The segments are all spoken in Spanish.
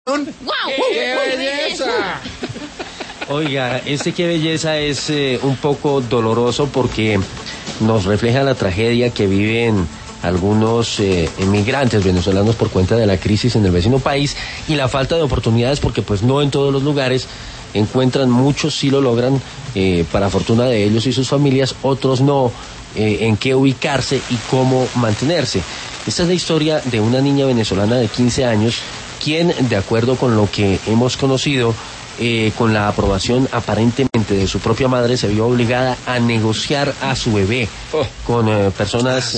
¡Qué belleza! Oiga, qué belleza es un poco doloroso porque nos refleja la tragedia que viven algunos emigrantes venezolanos por cuenta de la crisis en el vecino país y la falta de oportunidades, porque pues no en todos los lugares encuentran, muchos sí lo logran, para fortuna de ellos y sus familias, otros no, en qué ubicarse y cómo mantenerse. Esta es la historia de una niña venezolana de 15 años, quien, de acuerdo con lo que hemos conocido, con la aprobación aparentemente de su propia madre, se vio obligada a negociar a su bebé con personas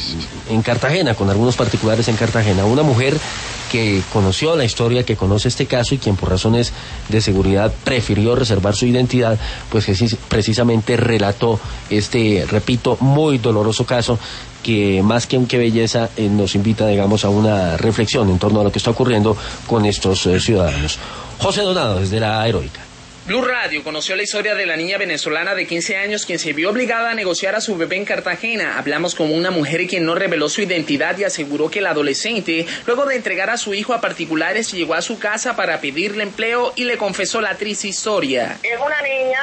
en Cartagena, con algunos particulares en Cartagena. Una mujer que conoció la historia, que conoce este caso y quien por razones de seguridad prefirió reservar su identidad, pues que precisamente relató repito, muy doloroso caso, que más que un qué belleza nos invita, digamos, a una reflexión en torno a lo que está ocurriendo con estos ciudadanos. José Donado, desde La Heroica. Blue Radio conoció la historia de la niña venezolana de 15 años quien se vio obligada a negociar a su bebé en Cartagena. Hablamos con una mujer quien no reveló su identidad y aseguró que el adolescente, luego de entregar a su hijo a particulares, llegó a su casa para pedirle empleo y le confesó la triste historia. Es una niña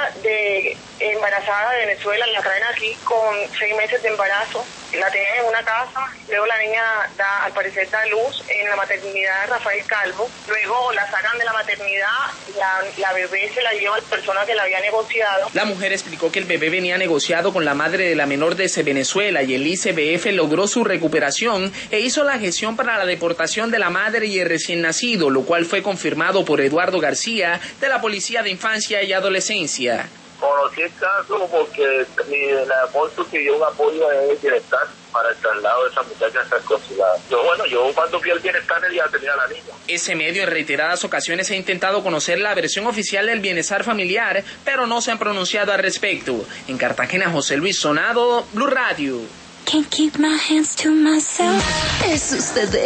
embarazada de Venezuela, la traen aquí con 6 meses de embarazo. La tenían en una casa, luego la niña al parecer da luz en la maternidad de Rafael Calvo, luego la sacan de la maternidad, la bebé se la lleva a la persona que la había negociado. La mujer explicó que el bebé venía negociado con la madre de la menor desde Venezuela y el ICBF logró su recuperación e hizo la gestión para la deportación de la madre y el recién nacido, lo cual fue confirmado por Eduardo García de la Policía de Infancia y Adolescencia. Conocí el caso porque la Monstruo pidió un apoyo de bienestar para el traslado de esa muchacha hasta el consulado. Yo cuando fui al bienestar ya tenía a la niña. Ese medio en reiteradas ocasiones ha intentado conocer la versión oficial del bienestar familiar, pero no se han pronunciado al respecto. En Cartagena, José Luis Sonado, Blue Radio. Can't keep my hands to myself. Es usted